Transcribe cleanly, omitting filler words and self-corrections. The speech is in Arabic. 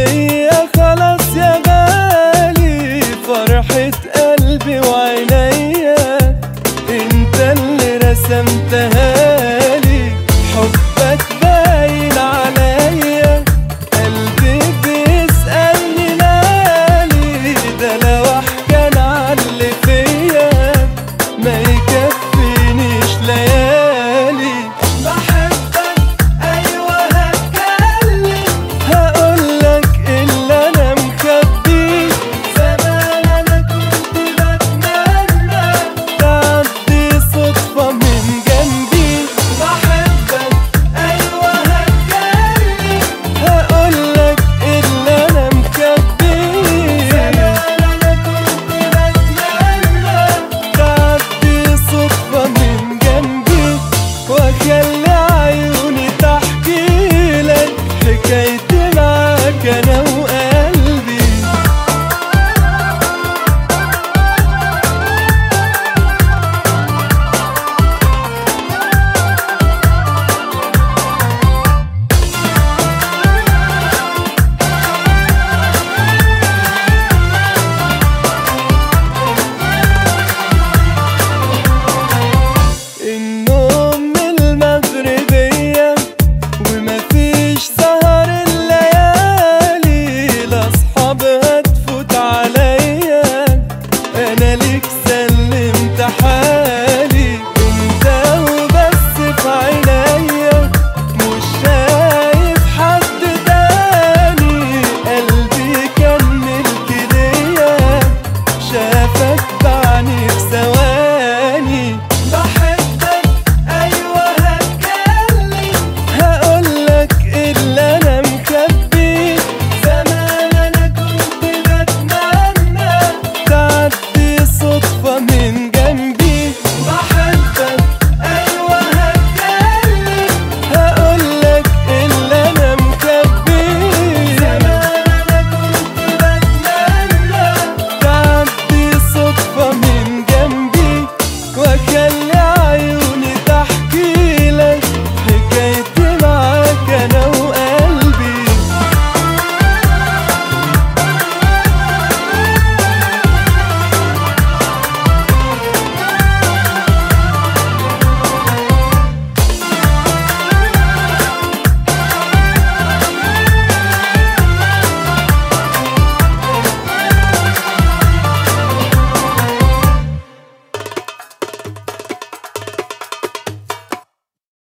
بيا خلاص يا غالي، فرحة قلبي وعينيا انت اللي رسمتها لي. حبك باين عليا، قلبي بيسألني مالي، ده لو احكي عن اللي فيا ما يكفينيش ليالي. بحبك ايوه هتكلم، هقولك اللي انا مخبيه، زمان انا كنت بتمنى تعدي صدفة من جنبي. بحبك ايوه هتكلم، هقولك اللي انا مخبيه، زمان انا كنت بتمنى تعدي صدفة من جنبي، واخلي عيوني تحكي لك حكايتي معاك انا